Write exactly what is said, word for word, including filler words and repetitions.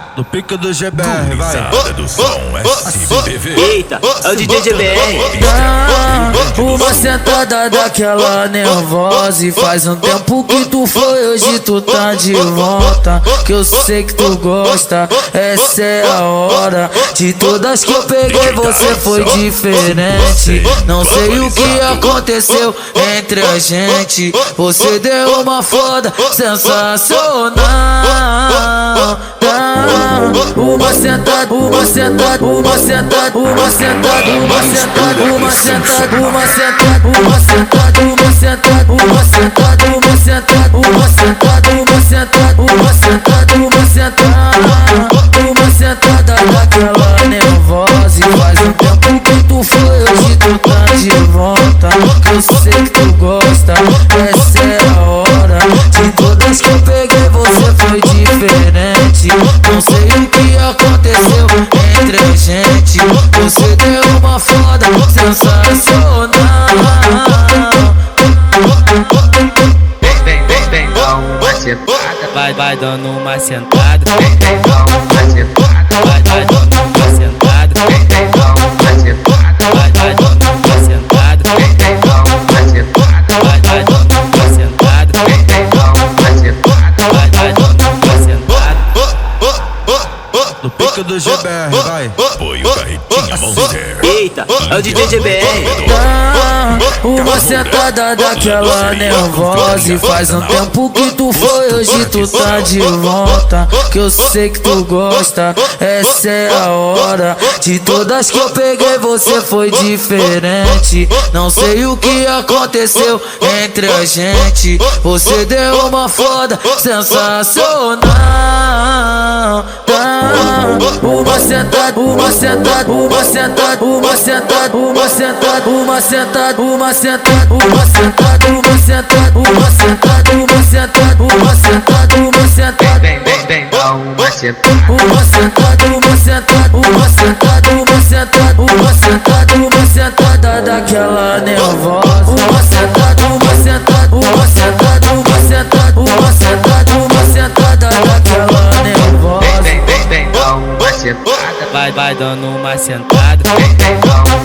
No pico do G B R, vai. Do som S B V. Eita, é o D J G B R. Dá uma sentada daquela nervosa. E faz um tempo que tu foi, hoje tu tá de volta. Que eu sei que tu gosta, essa é a hora. De todas que eu peguei, você foi diferente. Não sei o que aconteceu entre a gente. Você deu uma foda sensacional. Uma sentada, uma sentada, uma sentada, uma sentada, uma sentada, uma sentada, uma sentada, uma sentada, uma sentada, uma sentada, uma sentada, uma sentada, uma sentada, uma sentada, uma sentada, uma sentada daquela nervosa. E faz um tempo que tu foi, hoje tu tá de volta. Que eu sei que tu gosta, essa é a hora. De todas que eu peguei, você foi diferente. Não sei o que aconteceu entre a gente. Você deu uma foda sensacional. Vem, vem, vem, vem, dá uma sentada. Vai, vai dando uma sentada. Vem, vem, dá uma sentada. Vai, vai dando uma sentada. Vem, vem, dá uma sentada. Vai, vai dando uma sentada. Vem, vem, dá uma sentada. Vai, vai dando uma sentada. Vem, vem, dá uma sentada. Vai, vai dando uma sentada. No pico do G B R, vai. Apoio da Ritinha Monster. Eita, é o D J G B R. Dá uma sentada daquela nervosa. E faz um tempo que tu foi, hoje tu tá de volta. Que eu sei que tu gosta, essa é a hora. De todas que eu peguei, você foi diferente. Não sei o que aconteceu entre a gente. Você deu uma foda sensacional. Uma sentada, uma sentada, uma sentada, uma sentada, uma sentada, uma sentada, uma sentada, uma sentada, uma sentada, uma sentada, uma sentada, uma sentada, uma sentada. Vem, vem, vem, dá uma sentada. Uma sentada, uma sentada, uma sentada, uma sentada, uma sentada, uma sentada daquela nervosa. Uma sentada, uma sentada, uma sentada, uma sentada, uma sentada, uma sentada daquela nervosa. Vem, vem, vem, vem, dá uma sentada. Vai, vai dando uma sentada. Vem, vem, dá uma